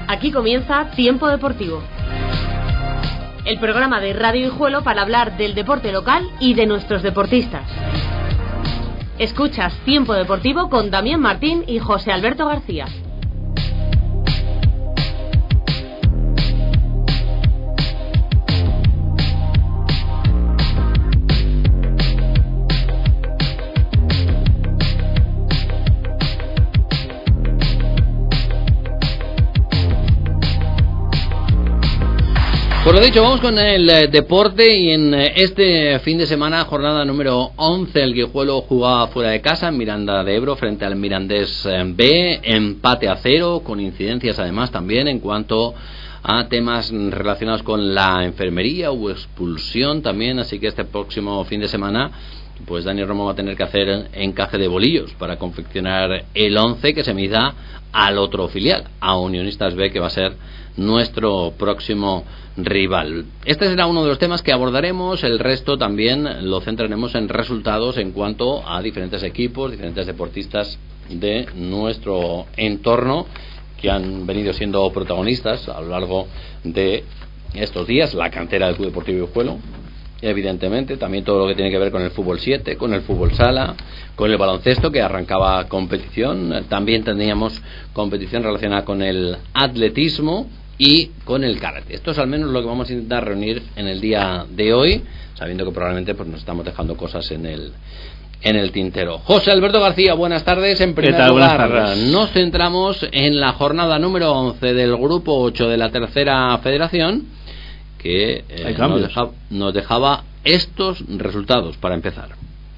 Aquí comienza Tiempo Deportivo, el programa de Radio Guijuelo para hablar del deporte local y de nuestros deportistas. Escuchas Tiempo Deportivo con Damián Martín y José Alberto García. Por lo dicho, vamos con el deporte y en este fin de semana, jornada número 11, el Guijuelo jugaba fuera de casa en Miranda de Ebro frente al Mirandés B, empate a 0, con incidencias además también en cuanto a temas relacionados con la enfermería, hubo expulsión también, así que este próximo fin de semana pues Dani Romo va a tener que hacer encaje de bolillos para confeccionar el 11 que se mida al otro filial, a Unionistas B, que va a ser nuestro próximo rival. Este será uno de los temas que abordaremos, el resto también lo centraremos en resultados en cuanto a diferentes equipos, diferentes deportistas de nuestro entorno que han venido siendo protagonistas a lo largo de estos días, la cantera del Club Deportivo Guijuelo, evidentemente, también todo lo que tiene que ver con el fútbol 7, con el fútbol sala, con el baloncesto que arrancaba competición, también teníamos competición relacionada con el atletismo y con el karate. Esto es al menos lo que vamos a intentar reunir en el día de hoy, sabiendo que probablemente pues nos estamos dejando cosas en el tintero. José Alberto García, buenas tardes. En primer lugar, nos centramos en la jornada número 11 del grupo 8 de la tercera federación, que nos dejaba estos resultados para empezar.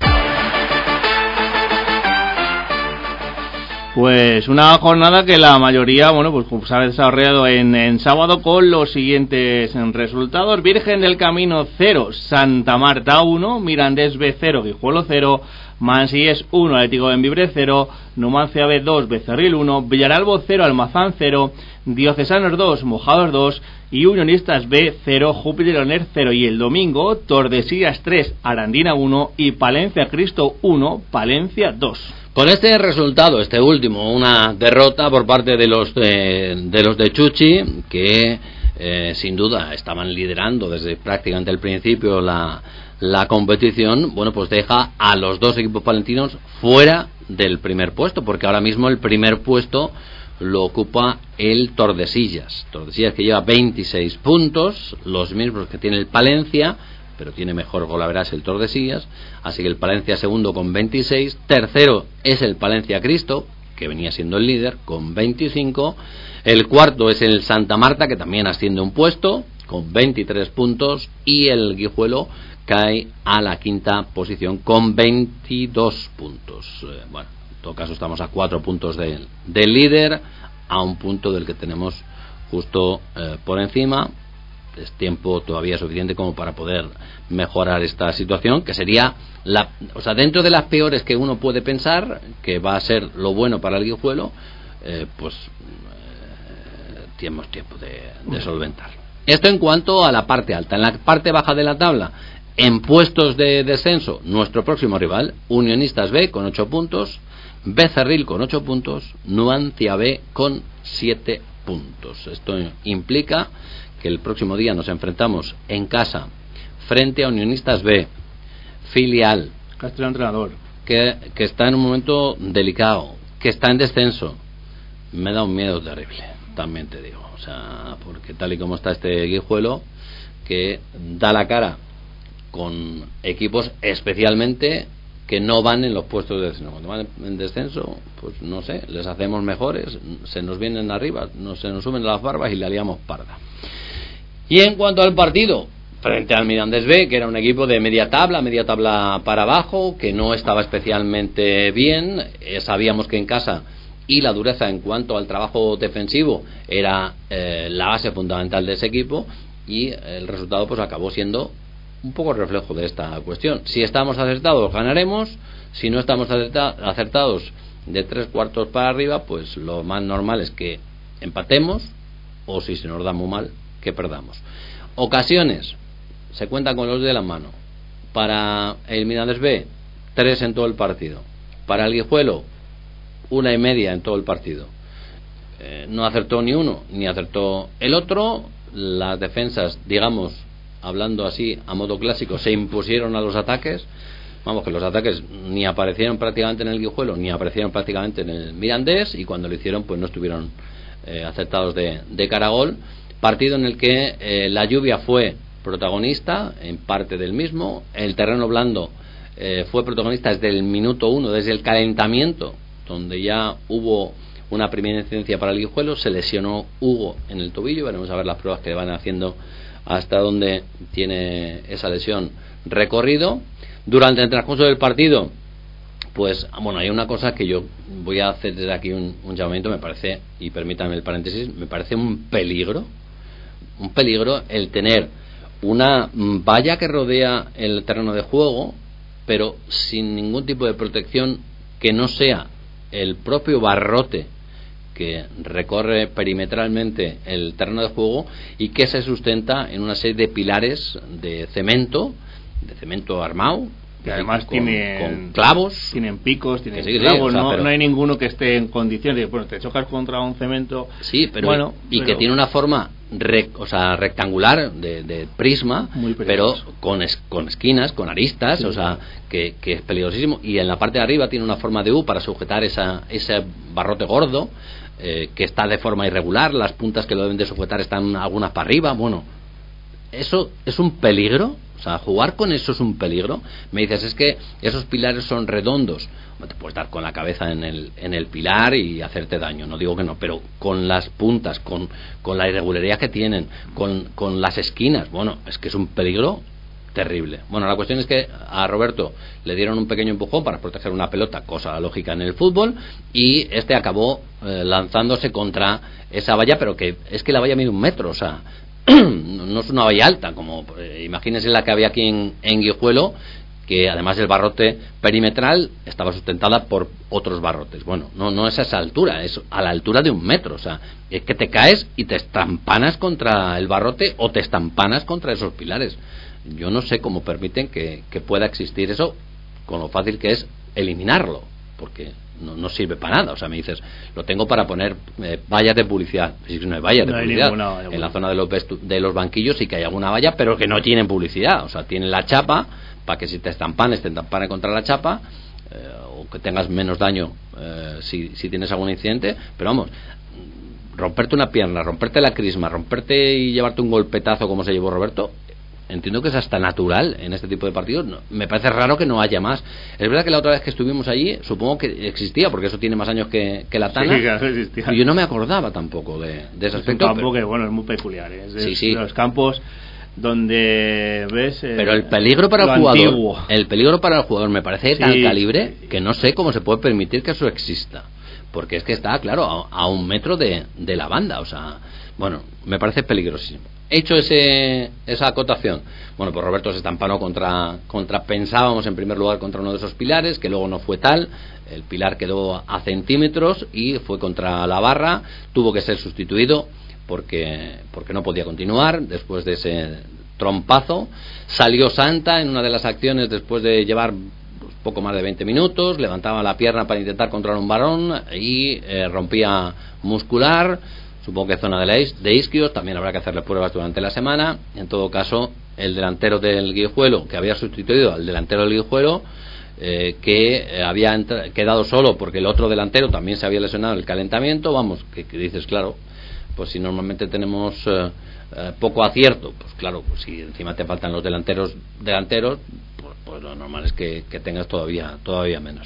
Pues una jornada que la mayoría, pues se ha desarrollado en sábado con los siguientes resultados: Virgen del Camino 0, Santa Marta 1, Mirandés B 0, Guijuelo 0, Mansillés 1, Atlético de Bembibre 0, Numancia B 2, Becerril 1, Villaralbo 0, Almazán 0, Diocesanos 2, Mojados 2 y Unionistas B 0, Júpiter Leoner 0. Y el domingo, Tordesillas 3, Arandina 1 y Palencia Cristo 1, Palencia 2. Con este resultado, este último, una derrota por parte de los de Chuchi, que sin duda estaban liderando desde prácticamente el principio la competición, pues deja a los dos equipos palentinos fuera del primer puesto, porque ahora mismo el primer puesto lo ocupa el Tordesillas, que lleva 26 puntos, los mismos que tiene el Palencia, pero tiene mejor golaveraje el Tordesillas, así que el Palencia segundo con 26, tercero es el Palencia Cristo, que venía siendo el líder, con 25, el cuarto es el Santa Marta, que también asciende un puesto, con 23 puntos, y el Guijuelo cae a la quinta posición con 22 puntos. En todo caso estamos a 4 puntos del líder, a un punto del que tenemos justo por encima. Es tiempo todavía suficiente como para poder mejorar esta situación, que sería dentro de las peores que uno puede pensar, que va a ser lo bueno para el Guijuelo, tenemos tiempo de solventarlo. Esto en cuanto a la parte alta. En la parte baja de la tabla, en puestos de descenso, nuestro próximo rival, Unionistas B con 8 puntos, Becerril con 8 puntos, Numancia B con 7 puntos. Esto implica que el próximo día nos enfrentamos en casa frente a Unionistas B, filial Castro entrenador, que está en un momento delicado, que está en descenso. Me da un miedo terrible, también te digo, porque tal y como está este Guijuelo, que da la cara con equipos especialmente que no van en los puestos de descenso. Cuando van en descenso, pues no sé, les hacemos mejores, se nos vienen arriba, se nos suben las barbas y la liamos parda. Y en cuanto al partido, frente al Mirandés B, que era un equipo de media tabla para abajo, que no estaba especialmente bien, sabíamos que en casa y la dureza en cuanto al trabajo defensivo era la base fundamental de ese equipo, y el resultado pues acabó siendo un poco reflejo de esta cuestión. Si estamos acertados, ganaremos. Si no estamos acertados de 3/4 para arriba, pues lo más normal es que empatemos, o si se nos da muy mal, que perdamos. Ocasiones, se cuentan con los de la mano. Para el Mirandés B, 3 en todo el partido. Para el Guijuelo, 1.5 en todo el partido. no acertó ni uno ni acertó el otro. Las defensas, digamos, hablando así a modo clásico, se impusieron a los ataques. Vamos, que los ataques ni aparecieron prácticamente en el Guijuelo ni aparecieron prácticamente en el Mirandés, y cuando lo hicieron pues no estuvieron acertados de cara a gol. Partido en el que la lluvia fue protagonista en parte del mismo. El terreno blando fue protagonista desde el minuto 1, desde el calentamiento, donde ya hubo una primera incidencia para el Guijuelo. Se lesionó Hugo en el tobillo. Veremos a ver las pruebas que le van haciendo hasta dónde tiene esa lesión recorrido. Durante el transcurso del partido, pues bueno, hay una cosa que yo voy a hacer desde aquí un llamamiento. Me parece, y permítanme el paréntesis, me parece un peligro el tener una valla que rodea el terreno de juego, pero sin ningún tipo de protección que no sea el propio barrote que recorre perimetralmente el terreno de juego y que se sustenta en una serie de pilares de cemento armado, que además con clavos, tienen picos, tienen clavos, no hay ninguno que esté en condiciones de, bueno, te chocas contra un cemento, pero que tiene una forma rectangular de prisma, pero con esquinas, con aristas, sí. Que es peligrosísimo, y en la parte de arriba tiene una forma de U para sujetar ese barrote gordo, que está de forma irregular. Las puntas que lo deben de sujetar están algunas para arriba. Bueno, eso es un peligro. Jugar con eso es un peligro. Me dices, es que esos pilares son redondos. Te puedes dar con la cabeza en el pilar y hacerte daño, no digo que no, pero con las puntas, con la irregularidad que tienen, con las esquinas, bueno, es que es un peligro terrible. Bueno, la cuestión es que a Roberto le dieron un pequeño empujón para proteger una pelota, cosa lógica en el fútbol, y este acabó lanzándose contra esa valla, pero que es que la valla mide 1 metro, no es una valla alta, como imagínense la que había aquí en Guijuelo, que además el barrote perimetral estaba sustentada por otros barrotes. Bueno, no es a esa altura, es a la altura de 1 metro. Es que te caes y te estampanas contra el barrote o te estampanas contra esos pilares. Yo no sé cómo permiten que pueda existir eso, con lo fácil que es eliminarlo, porque no sirve para nada. Me dices, lo tengo para poner vallas de publicidad. Si no hay vallas de publicidad, en la zona de los banquillos sí que hay alguna valla, pero que no tienen publicidad. Tienen la chapa para que si te estampanes contra la chapa, o que tengas menos daño si tienes algún incidente. Pero vamos, romperte una pierna, romperte la crisma, romperte y llevarte un golpetazo como se llevó Roberto, entiendo que es hasta natural en este tipo de partidos. Me parece raro que no haya más. Es verdad que la otra vez que estuvimos allí, supongo que existía, porque eso tiene más años que la Tana. Sí, claro, existía. Y yo no me acordaba tampoco de ese aspecto. Es un campo que, bueno, es muy peculiar. Sí. Los campos donde ves pero el peligro para el jugador antiguo. El peligro para el jugador me parece de tal calibre que no sé cómo se puede permitir que eso exista, porque es que está, claro, a 1 metro de la banda. Bueno, me parece peligrosísimo. Hecho esa acotación, bueno, pues Roberto se estampanó contra pensábamos en primer lugar contra uno de esos pilares, que luego no fue tal. El pilar quedó a centímetros y fue contra la barra. Tuvo que ser sustituido porque no podía continuar después de ese trompazo. Salió Santa en una de las acciones después de llevar poco más de 20 minutos, levantaba la pierna para intentar controlar un balón y rompía muscular. Supongo que zona de isquios, también habrá que hacerle pruebas durante la semana. En todo caso, el delantero del Guijuelo, que había sustituido al delantero del Guijuelo, que había quedado solo porque el otro delantero también se había lesionado en el calentamiento. Vamos, que dices, claro, pues si normalmente tenemos poco acierto, pues claro, pues si encima te faltan los delanteros, pues lo normal es que tengas todavía menos.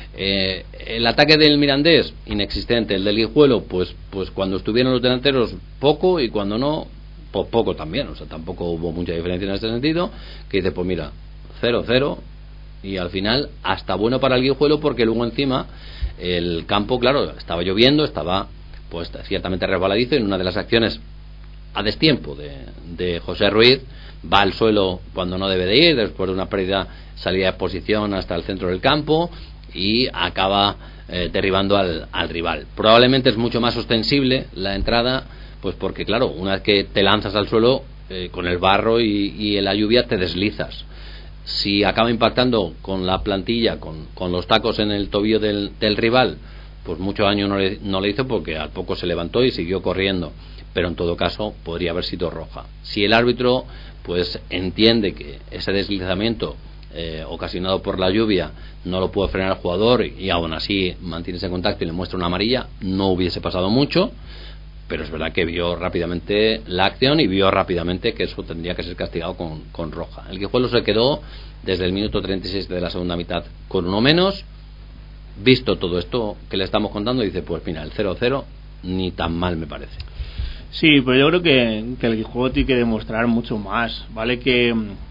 El ataque del Mirandés, inexistente. El del Guijuelo, pues cuando estuvieron los delanteros, poco, y cuando no, pues poco también. Tampoco hubo mucha diferencia en este sentido. Que dice, pues mira, 0-0, y al final hasta bueno para el Guijuelo, porque luego encima el campo, claro, estaba lloviendo, estaba pues ciertamente resbaladizo. En una de las acciones a destiempo de José Ruiz, va al suelo cuando no debe de ir, después de una pérdida, salida de posición hasta el centro del campo y acaba derribando al rival. Probablemente es mucho más ostensible la entrada, pues porque claro, una vez que te lanzas al suelo con el barro y en la lluvia te deslizas. Si acaba impactando con la plantilla, con los tacos en el tobillo del rival, pues mucho daño no le hizo, porque al poco se levantó y siguió corriendo, pero en todo caso podría haber sido roja. Si el árbitro pues entiende que ese deslizamiento ocasionado por la lluvia no lo puede frenar al jugador y aún así mantiene ese contacto y le muestra una amarilla, no hubiese pasado mucho, pero es verdad que vio rápidamente la acción y vio rápidamente que eso tendría que ser castigado con roja. El Guijuelo se quedó desde el minuto 36 de la segunda mitad con uno menos. Visto todo esto que le estamos contando, dice, pues mira, el 0-0 ni tan mal me parece. Sí, pero yo creo que el Guijuelo tiene que demostrar mucho más, ¿vale? Que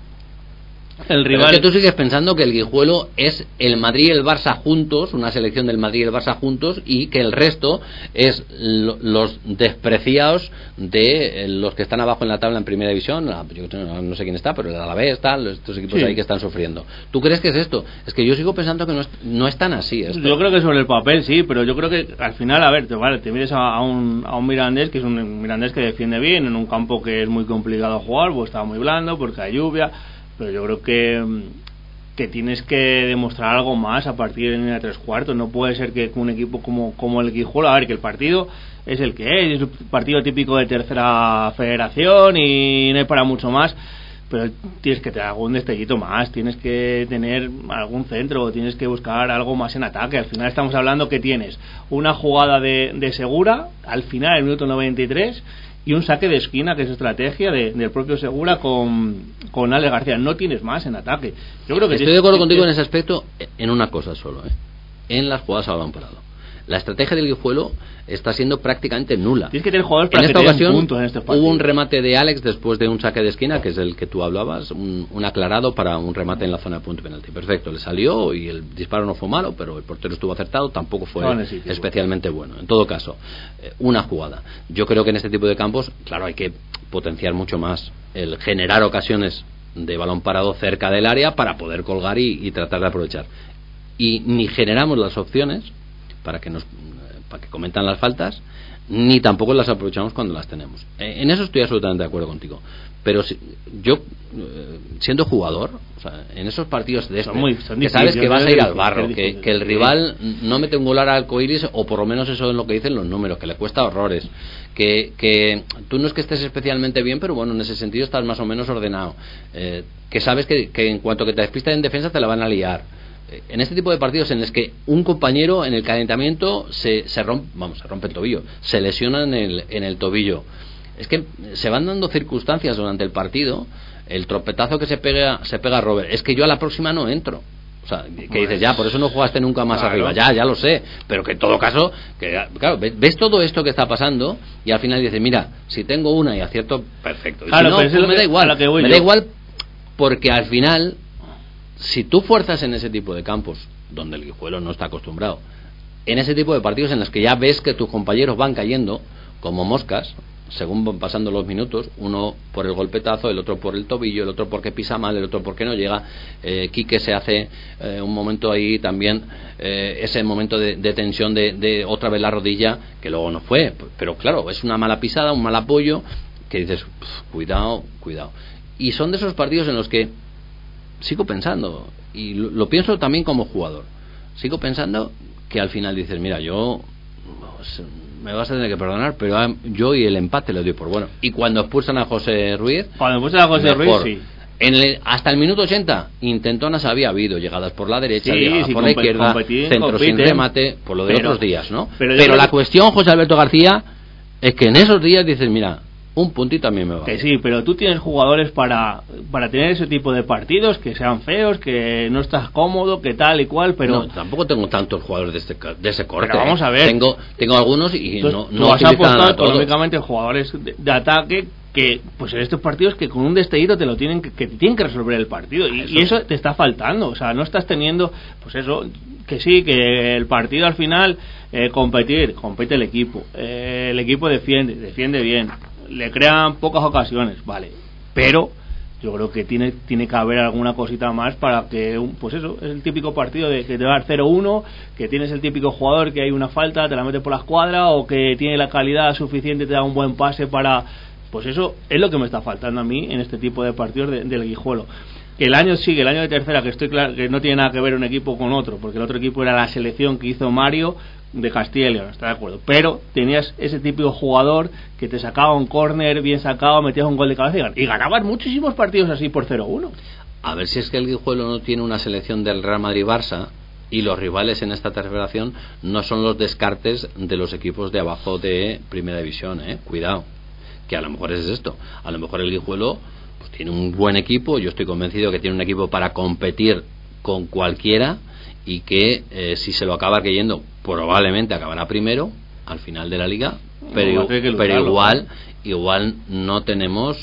el rival... Pero es que tú sigues pensando que el Guijuelo es el Madrid y el Barça juntos, una selección del Madrid y el Barça juntos, y que el resto es los despreciados de los que están abajo en la tabla en primera división. Yo no sé quién está, pero el Alavés está, estos equipos ahí que están sufriendo. ¿Tú crees que es esto? Es que yo sigo pensando que no es tan así esto. Yo creo que sobre el papel sí, pero yo creo que al final, a ver, te mides a un Mirandés, que es un Mirandés que defiende bien en un campo que es muy complicado jugar, pues está muy blando porque hay lluvia. Pero yo creo que tienes que demostrar algo más a partir de la 3/4. No puede ser que un equipo como el Guijuelo, a ver, que el partido es el que es un partido típico de tercera federación y no hay para mucho más, pero tienes que tener algún destellito más, tienes que tener algún centro, tienes que buscar algo más en ataque. Al final estamos hablando que tienes una jugada de Segura al final, el minuto 93, y un saque de esquina, que es estrategia del propio Segura con Alex García. No tienes más en ataque. Yo creo que estoy de acuerdo contigo en ese aspecto, en una cosa solo, en las jugadas a balón parado. La estrategia del Guijuelo está siendo prácticamente nula. Tienes que tener jugadores para en esta ocasión puntos en este partido. Hubo un remate de Alex después de un saque de esquina, que es el que tú hablabas, un aclarado para un remate en la zona de punto penalti. Perfecto, le salió y el disparo no fue malo, pero el portero estuvo acertado, tampoco fue especialmente bueno. En todo caso, una jugada. Yo creo que en este tipo de campos, claro, hay que potenciar mucho más el generar ocasiones de balón parado cerca del área para poder colgar y tratar de aprovechar. Y ni generamos las opciones para que cometan las faltas, ni tampoco las aprovechamos cuando las tenemos. En eso estoy absolutamente de acuerdo contigo. Pero yo, siendo jugador, o sea, en esos partidos de que sabes que vas a ir al barro, que el rival no mete un gol al arcoíris, o por lo menos eso es lo que dicen los números, que le cuesta horrores, que tú no es que estés especialmente bien, pero bueno, en ese sentido estás más o menos ordenado, que sabes que en cuanto que te despistas en defensa te la van a liar. En este tipo de partidos en los que un compañero en el calentamiento se rompe el tobillo, se lesiona en el tobillo, es que se van dando circunstancias durante el partido. El tropetazo que se pega Robert, es que yo a la próxima no entro. O sea, que dices, ya, por eso no jugaste nunca más arriba. Ya lo sé, pero que en todo caso, claro, ves todo esto que está pasando y al final dices, mira, si tengo una y acierto, perfecto. Y claro, si no, pues me da igual, porque al final, si tú fuerzas en ese tipo de campos donde el Guijuelo no está acostumbrado, en ese tipo de partidos en los que ya ves que tus compañeros van cayendo como moscas según van pasando los minutos, uno por el golpetazo, el otro por el tobillo, el otro porque pisa mal, el otro porque no llega, Quique se hace un momento ahí también, ese momento de tensión de otra vez la rodilla, que luego no fue, pero claro, es una mala pisada, un mal apoyo, que dices, cuidado, y son de esos partidos en los que sigo pensando, y lo pienso también como jugador, sigo pensando que al final dices, mira, yo me vas a tener que perdonar, pero yo y el empate lo doy por bueno. Y cuando expulsan a José Ruiz, sí. Hasta el minuto 80 intentonas había habido, llegadas por la derecha, llegadas por la izquierda, centros sin remate, por lo de otros días, ¿no? Pero la cuestión, José Alberto García, es que en esos días dices, mira, un puntito a mí me va. Que sí, pero tú tienes jugadores para tener ese tipo de partidos, que sean feos, que no estás cómodo, que tal y cual, pero... No, tampoco tengo tantos jugadores de ese corte. Pero vamos a ver. Tengo algunos y entonces, no vas a apostar económicamente jugadores de ataque que, pues en estos partidos, que con un destellito te tienen que resolver el partido. Y eso te está faltando. O sea, no estás teniendo, pues eso, que sí, que el partido al final, compite el equipo. El equipo defiende bien. Le crean pocas ocasiones, vale, pero yo creo que tiene que haber alguna cosita más para que, pues eso, es el típico partido de que te va a dar 0-1, que tienes el típico jugador que hay una falta, te la mete por la escuadra, o que tiene la calidad suficiente, te da un buen pase para... Pues eso es lo que me está faltando a mí en este tipo de partidos del Guijuelo. Que el año de tercera, que estoy claro que no tiene nada que ver un equipo con otro, porque el otro equipo era la selección que hizo Mario de Castilla y León, está de acuerdo, pero tenías ese típico jugador que te sacaba un córner bien sacado, metías un gol de cabeza y ganabas muchísimos partidos así por 0-1. A ver si es que el Guijuelo no tiene una selección del Real Madrid-Barça y los rivales en esta tercera federación no son los descartes de los equipos de abajo de Primera División, cuidado, que a lo mejor es esto, a lo mejor el Guijuelo pues tiene un buen equipo, yo estoy convencido que tiene un equipo para competir con cualquiera y que si se lo acaba creyendo probablemente acabará primero al final de la liga, pero igual no tenemos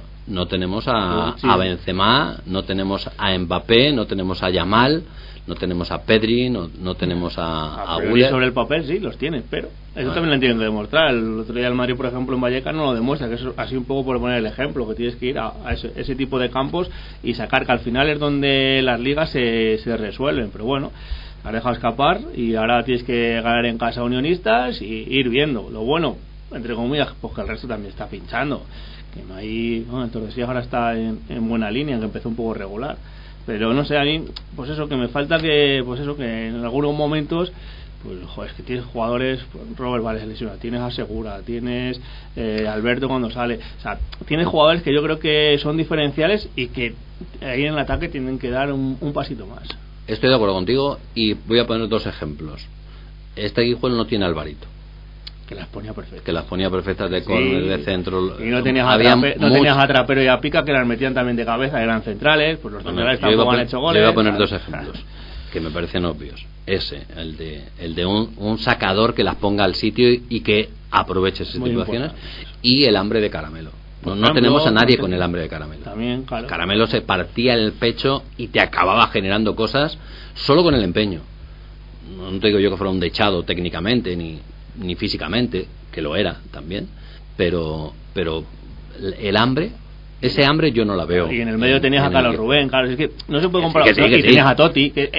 a Benzema, no tenemos a Mbappé, no tenemos a Yamal, no tenemos a Pedri, no tenemos a Güler. Sobre el papel sí los tiene, pero eso también lo tienen que demostrar. El otro día el Madrid, por ejemplo, en Vallecas no lo demuestra, que es así un poco por poner el ejemplo, que tienes que ir a ese tipo de campos y sacar, que al final es donde las ligas se resuelven, pero bueno, has dejado escapar y ahora tienes que ganar en casa a Unionistas y ir viendo. Lo bueno, entre comillas, pues que el resto también está pinchando, que no hay, bueno, Tordesillas ahora está en buena línea, que empezó un poco regular, pero no sé, a mí pues eso, que me falta que en algunos momentos pues joder, es que tienes jugadores, pues, Robert Vales lesiona, tienes a Segura, tienes Alberto cuando sale, o sea, tienes jugadores que yo creo que son diferenciales y que ahí en el ataque tienen que dar un pasito más. Estoy de acuerdo contigo y voy a poner dos ejemplos. Este Guijuelo no tiene Alvarito, que las ponía perfectas de córner, de centro, y no tenías a Trapero y a Pica, que las metían también de cabeza, eran centrales, pues los centrales tampoco han hecho goles. Yo voy a poner dos ejemplos que me parecen obvios. Ese, el de un sacador que las ponga al sitio y que aproveche esas situaciones, y el hambre de Caramelo. No tenemos a nadie con el hambre de Caramelo. También, claro. Caramelo se partía el pecho y te acababa generando cosas solo con el empeño. No te digo yo que fuera un dechado técnicamente ni físicamente, que lo era también, pero el hambre, ese hambre yo no la veo. Y en el medio tenías a Carlos Rubén, claro, es que no se puede comparar. Y tenías a Totti, que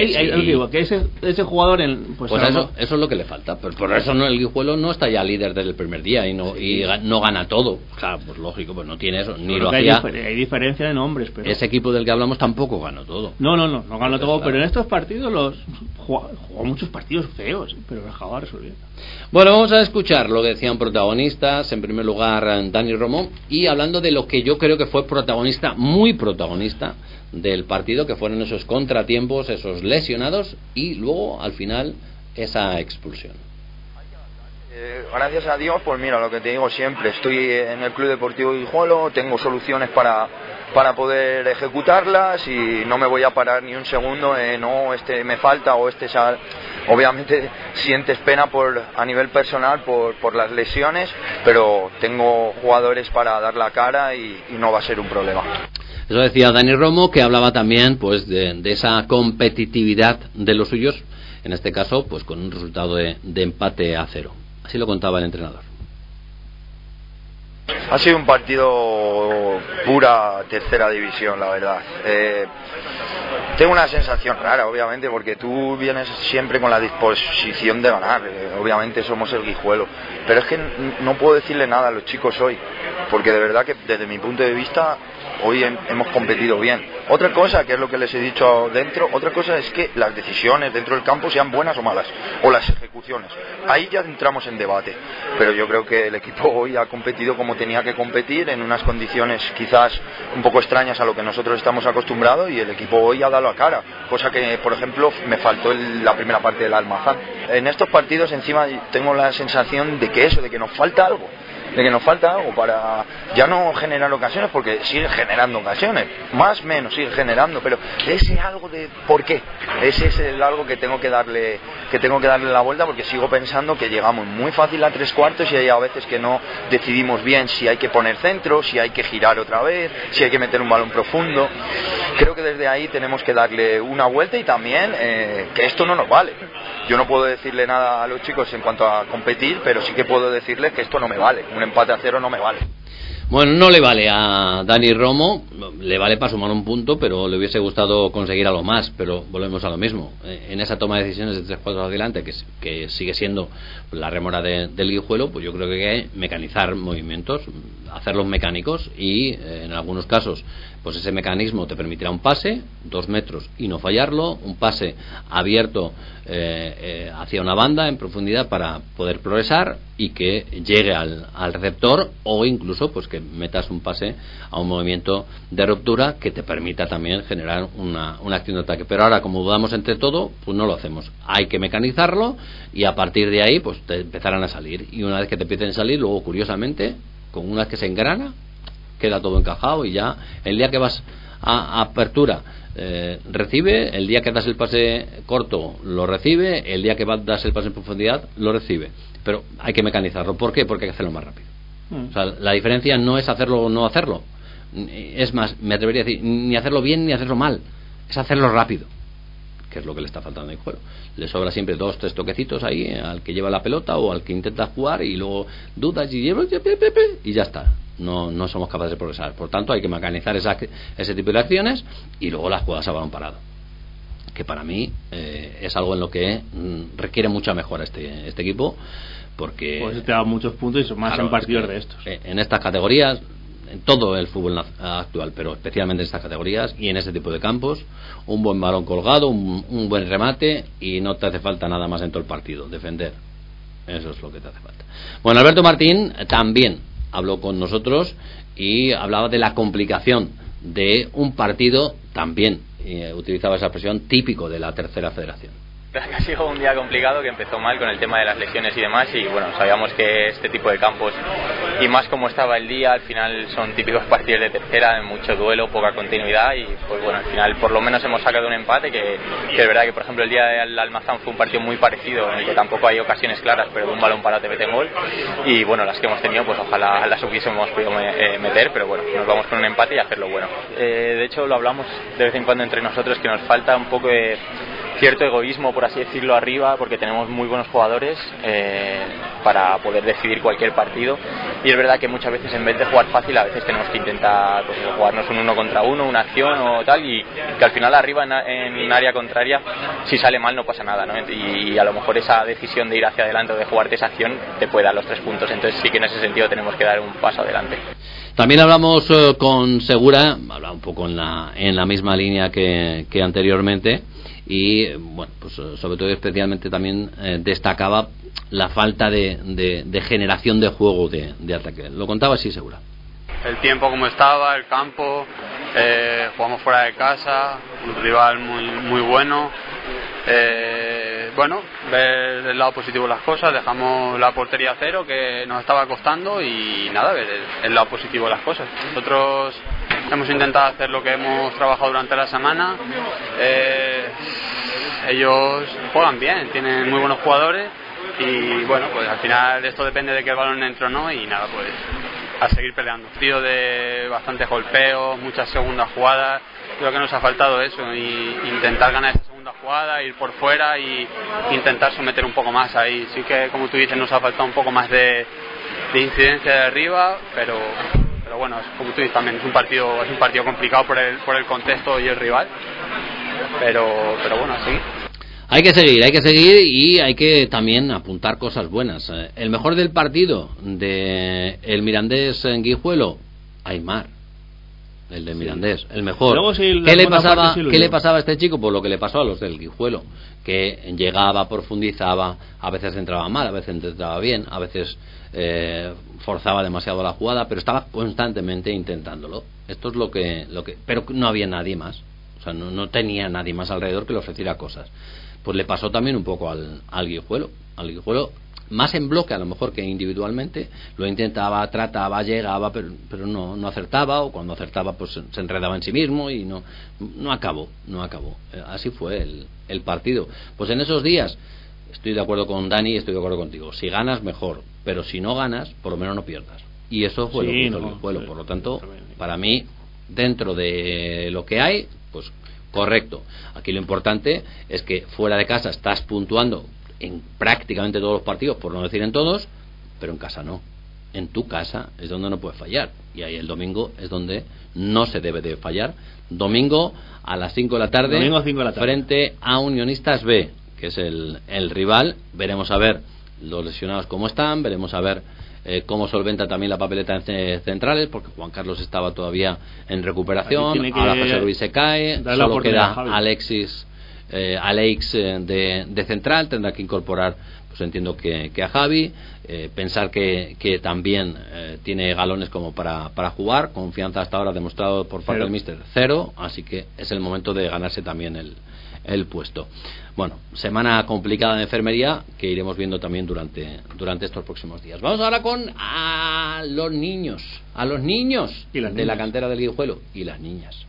ese jugador pues eso es lo que le falta. Por eso el Guijuelo no está ya líder desde el primer día y no gana todo. Claro, pues lógico, pues no tiene eso, ni lo hacía. Hay diferencia de nombres, pero ese equipo del que hablamos tampoco ganó todo. No ganó todo, pero en estos partidos jugó muchos partidos feos, pero los acababa resolviendo. Bueno, vamos a escuchar lo que decían protagonistas. En primer lugar, Dani Romo, y hablando de lo que yo creo que fue protagonista, muy protagonista del partido, que fueron esos contratiempos, esos lesionados y luego al final esa expulsión. Gracias a Dios, pues mira, lo que te digo siempre, estoy en el Club Deportivo Guijuelo, tengo soluciones para poder ejecutarlas y no me voy a parar ni un segundo, no, este me falta o este sal. Obviamente sientes pena a nivel personal por las lesiones, pero tengo jugadores para dar la cara y no va a ser un problema. Eso decía Dani Romo, que hablaba también pues de esa competitividad de los suyos, en este caso pues con un resultado de empate a 0. Así lo contaba el entrenador. Ha sido un partido pura tercera división, la verdad. Tengo una sensación rara, obviamente, porque tú vienes siempre con la disposición de ganar. Obviamente somos el Guijuelo, pero es que no puedo decirle nada a los chicos hoy, porque de verdad que desde mi punto de vista hoy hemos competido bien. Otra cosa, que es lo que les he dicho dentro, otra cosa es que las decisiones dentro del campo sean buenas o malas, o las ejecuciones. Ahí ya entramos en debate, pero yo creo que el equipo hoy ha competido como tenía que competir, en unas condiciones quizás un poco extrañas a lo que nosotros estamos acostumbrados, y el equipo hoy ha dado la cara, cosa que, por ejemplo, me faltó la primera parte del Almazán. En estos partidos encima tengo la sensación de que nos falta algo, para ya no generar ocasiones, porque sigue generando ocasiones, más o menos sigue generando, pero ese algo de por qué, ese es el algo que tengo que darle la vuelta, porque sigo pensando que llegamos muy fácil a 3/4 y hay a veces que no decidimos bien si hay que poner centro, si hay que girar otra vez, si hay que meter un balón profundo. Creo que desde ahí tenemos que darle una vuelta, y también que esto no nos vale. Yo no puedo decirle nada a los chicos en cuanto a competir, pero sí que puedo decirles que esto no me vale, un empate a 0 no me vale. Bueno, no le vale a Dani Romo, le vale para sumar un punto, pero le hubiese gustado conseguir algo más, pero volvemos a lo mismo. En esa toma de decisiones de 3 cuadros adelante, que sigue siendo la rémora del Guijuelo, pues yo creo que hay que mecanizar movimientos, hacerlos mecánicos y en algunos casos pues ese mecanismo te permitirá un pase 2 metros y no fallarlo, un pase abierto hacia una banda en profundidad para poder progresar y que llegue al receptor, o incluso pues que metas un pase a un movimiento de ruptura que te permita también generar una acción de ataque. Pero ahora, como dudamos entre todo, pues no lo hacemos. Hay que mecanizarlo y a partir de ahí pues te empezarán a salir, y una vez que te empiecen a salir, luego curiosamente, con una vez que se engrana, queda todo encajado y ya el día que vas a apertura recibe, el día que das el pase corto lo recibe, el día que das el pase en profundidad lo recibe. Pero hay que mecanizarlo. ¿Por qué? Porque hay que hacerlo más rápido. O sea, la diferencia no es hacerlo o no hacerlo, es más, me atrevería a decir, ni hacerlo bien ni hacerlo mal, es hacerlo rápido, que es lo que le está faltando al juego. Le sobra siempre 2-3 toquecitos ahí al que lleva la pelota o al que intenta jugar, y luego dudas y ya está. No somos capaces de progresar. Por tanto, hay que mecanizar ese tipo de acciones, y luego las jugadas a balón parado, que para mí es algo en lo que requiere mucha mejora este equipo, porque pues te da muchos puntos, y son más, claro, en partidos de estos. En estas categorías, en todo el fútbol actual, pero especialmente en estas categorías y en este tipo de campos, un buen balón colgado, un buen remate, y no te hace falta nada más en todo el partido, defender. Eso es lo que te hace falta. Bueno, Alberto Martín también habló con nosotros y hablaba de la complicación de un partido también, utilizaba esa expresión, típico de la tercera federación. Ha sido un día complicado, que empezó mal con el tema de las lesiones y demás, y bueno, sabíamos que este tipo de campos, y más como estaba el día, al final son típicos partidos de tercera, mucho duelo, poca continuidad, y pues bueno, al final por lo menos hemos sacado un empate, que es verdad que por ejemplo el día del Almazán fue un partido muy parecido, en el que tampoco hay ocasiones claras, pero de un balón parado te meten gol, y bueno, las que hemos tenido pues ojalá las hubiésemos podido meter, pero bueno, nos vamos con un empate y hacerlo bueno. De hecho lo hablamos de vez en cuando entre nosotros, que nos falta un poco de cierto egoísmo, por así decirlo, arriba, porque tenemos muy buenos jugadores para poder decidir cualquier partido, y es verdad que muchas veces en vez de jugar fácil, a veces tenemos que intentar pues, jugarnos un 1 contra 1, una acción o tal, y que al final arriba en área contraria, si sale mal no pasa nada, ¿no? Y a lo mejor esa decisión de ir hacia adelante o de jugarte esa acción te puede dar los 3 puntos, entonces sí que en ese sentido tenemos que dar un paso adelante. También hablamos con Segura, hablaba un poco en la misma línea que anteriormente, y bueno, pues sobre todo especialmente también destacaba la falta de generación de juego de ataque. Lo contaba así Segura. El tiempo como estaba, el campo, jugamos fuera de casa, un rival muy bueno. Bueno, ver el lado positivo de las cosas, dejamos la portería a 0 que nos estaba costando, y nada, ver el lado positivo de las cosas. Nosotros hemos intentado hacer lo que hemos trabajado durante la semana. Ellos juegan bien, tienen muy buenos jugadores, y bueno, pues al final esto depende de que el balón entre o no, y nada, pues a seguir peleando. Tío de bastantes golpeos, muchas segundas jugadas. Creo que nos ha faltado eso, y intentar ganar esa segunda jugada, ir por fuera y intentar someter un poco más ahí. Sí que, como tú dices, nos ha faltado un poco más de incidencia de arriba, pero bueno, como tú dices también, es un partido complicado por el contexto y el rival, pero bueno, a seguir. Hay que seguir y hay que también apuntar cosas buenas. El mejor del partido de el Mirandés en Guijuelo, Aymar, el de Mirandés, el mejor. Luego, sí, ¿Qué le pasaba a este chico? Pues lo que le pasó a los del Guijuelo, que llegaba, profundizaba, a veces entraba mal, a veces entraba bien, a veces forzaba demasiado la jugada, pero estaba constantemente intentándolo. Esto es lo que pero no había nadie más, o sea, no tenía nadie más alrededor que le ofreciera cosas. Pues le pasó también un poco al Guijuelo. Al Guijuelo, más en bloque a lo mejor que individualmente, lo intentaba, trataba, llegaba, pero no acertaba, o cuando acertaba pues se enredaba en sí mismo y no acabó. Así fue el partido. Pues en esos días estoy de acuerdo con Dani y estoy de acuerdo contigo. Si ganas, mejor, pero si no ganas, por lo menos no pierdas. Y eso fue lo que hizo el Guijuelo. Por lo tanto, para mí, dentro de lo que hay, pues correcto. Aquí lo importante es que fuera de casa estás puntuando en prácticamente todos los partidos, por no decir en todos, pero en casa no. en tu casa es donde no puedes fallar, y ahí el domingo es donde no se debe de fallar. Domingo a las 5 de la tarde, domingo 5 de la tarde, frente a Unionistas B, que es el rival. Veremos a ver los lesionados cómo están, veremos a ver cómo solventa también la papeleta en centrales, porque Juan Carlos estaba todavía en recuperación, ahora José Luis se cae, solo queda Alex de central, tendrá que incorporar, pues entiendo que a Javi, pensar que también tiene galones como para jugar, confianza hasta ahora demostrado por parte del míster 0, así que es el momento de ganarse también el puesto. Bueno, semana complicada de enfermería que iremos viendo también durante estos próximos días. Vamos ahora con a los niños de la cantera del Guijuelo y las niñas.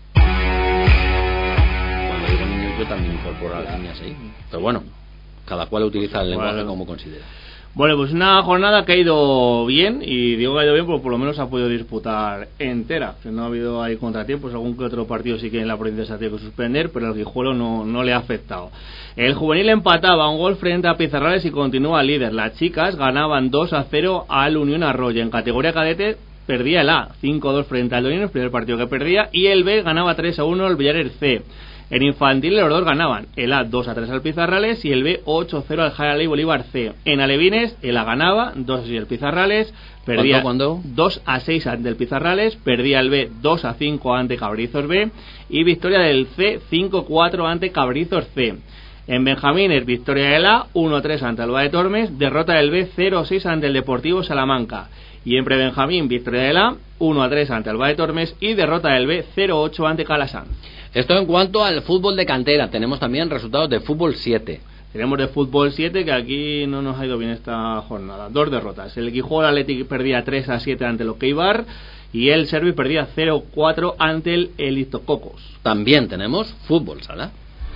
Cuando digo niños yo también incorporo a las niñas ahí, pero bueno, cada cual utiliza el lenguaje como considera. Bueno, pues una jornada que ha ido bien, y digo que ha ido bien porque por lo menos ha podido disputar entera. No ha habido ahí contratiempos, algún que otro partido sí que en la provincia se ha tenido que suspender, pero el Guijuelo no le ha afectado. El juvenil empataba un gol frente a Pizarrales y continúa líder. Las chicas ganaban 2-0 al Unión Arroyo. En categoría cadete perdía el A 5-2 frente al Unión, el primer partido que perdía, y el B ganaba 3-1 al Villares C. En infantil los dos ganaban, el A 2-3 al Pizarrales y el B 8-0 al Jayaley Bolívar C. En alevines el A ganaba 2-6 al Pizarrales, perdía 2-6 ante el Pizarrales, perdía el B 2-5 ante Cabrizos B, y victoria del C 5-4 ante Cabrizos C. En benjamines, victoria del A 1-3 ante Alba de Tormes, derrota del B 0-6 ante el Deportivo Salamanca. Y en prebenjamín, victoria del A 1-3 ante Alba de Tormes y derrota del B 0-8 ante Calasanz. Esto en cuanto al fútbol de cantera. Tenemos también resultados de fútbol 7. Tenemos de fútbol 7 que aquí no nos ha ido bien esta jornada. 2 derrotas. El Guijuelo Athletic perdía 3-7 ante el Okeibar y el Servi perdía 0-4 ante el Elitococos. También tenemos fútbol sala.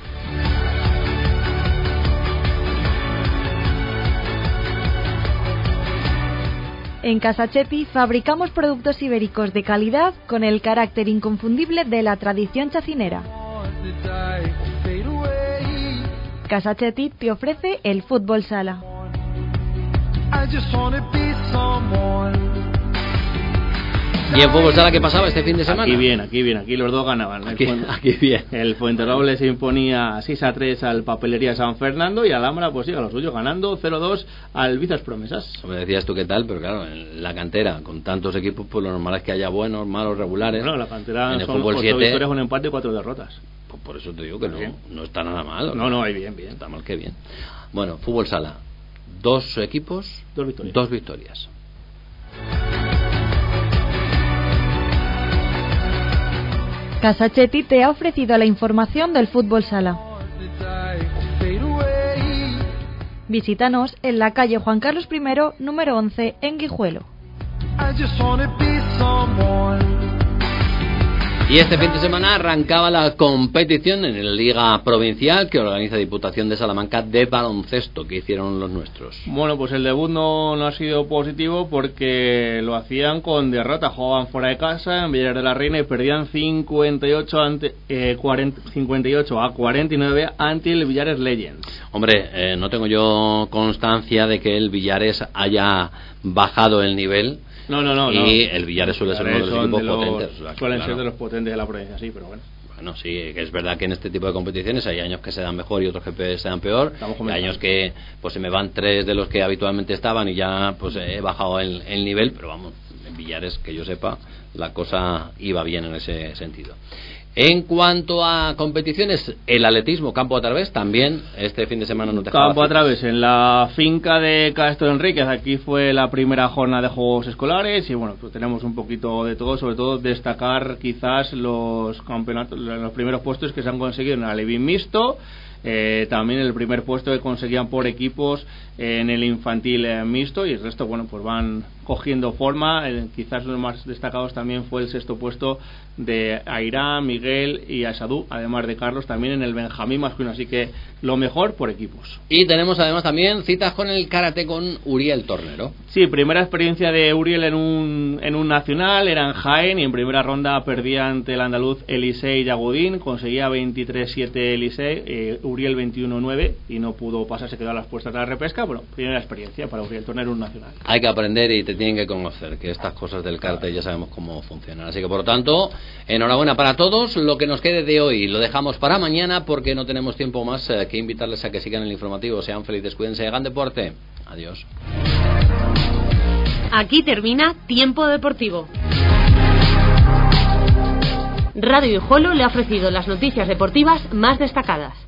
En Casa Chepi fabricamos productos ibéricos de calidad con el carácter inconfundible de la tradición chacinera. Casa Chepi te ofrece el fútbol sala. ¿Y en fútbol sala qué pasaba este fin de semana? Aquí los dos ganaban. Aquí bien. El Fuenteroble se imponía 6-3 al Papelería San Fernando, y Alhambra pues sigue lo suyo, ganando 0-2 al Vizas Promesas. Me decías tú qué tal, pero claro, en la cantera, con tantos equipos, pues lo normal es que haya buenos, malos, regulares. Bueno, la cantera en el son fútbol 8 victorias, un empate y 4 derrotas. Pues por eso te digo que no está nada mal. No, hay bien. Está mal que bien. Bueno, fútbol sala, 2 equipos, 2 victorias. Casa Chepi te ha ofrecido la información del fútbol sala. Visítanos en la calle Juan Carlos I, número 11, en Guijuelo. Y este fin de semana arrancaba la competición en la Liga Provincial que organiza Diputación de Salamanca de baloncesto. ¿Qué hicieron los nuestros? Bueno, pues el debut no ha sido positivo porque lo hacían con derrota. Jugaban fuera de casa en Villar de la Reina y perdían 58 a 49 ante el Villares Legends. Hombre, no tengo yo constancia de que el Villares haya bajado el nivel. No. Y el Villares suele ser uno de los equipos potentes. Suelen ser de los potentes de la provincia, sí, pero bueno. Bueno, sí, que es verdad que en este tipo de competiciones hay años que se dan mejor y otros que se dan peor. Hay años que pues se me van 3 de los que habitualmente estaban y ya pues he bajado el nivel, pero vamos, en Villares, que yo sepa, la cosa iba bien en ese sentido. En cuanto a competiciones, el atletismo campo a través también este fin de semana no te campo a través en la finca de Castro Enríquez. Aquí fue la primera jornada de juegos escolares y bueno, pues tenemos un poquito de todo, sobre todo destacar quizás los campeonatos, los primeros puestos que se han conseguido en el alevín mixto. También el primer puesto que conseguían por equipos en el infantil mixto, y el resto bueno pues van cogiendo forma. Quizás los más destacados también fue el 6º puesto de Airán, Miguel y Asadú, además de Carlos, también en el Benjamín masculino, así que lo mejor por equipos. Y tenemos además también citas con el karate con Uriel Tornero. Sí, primera experiencia de Uriel en un nacional, era en Jaén, y en primera ronda perdía ante el andaluz Elisei Yagudín, conseguía 23-7 Elisei, Uriel 21-9 y no pudo pasar, se quedó a las puertas de la repesca. Bueno, primera experiencia para Uriel, torneo nacional. Hay que aprender y te tienen que conocer, que estas cosas del karting ya sabemos cómo funcionan. Así que, por lo tanto, enhorabuena para todos. Lo que nos quede de hoy lo dejamos para mañana porque no tenemos tiempo más que invitarles a que sigan el informativo. Sean felices, cuídense, hagan deporte. Adiós. Aquí termina Tiempo Deportivo. Radio Guijuelo le ha ofrecido las noticias deportivas más destacadas.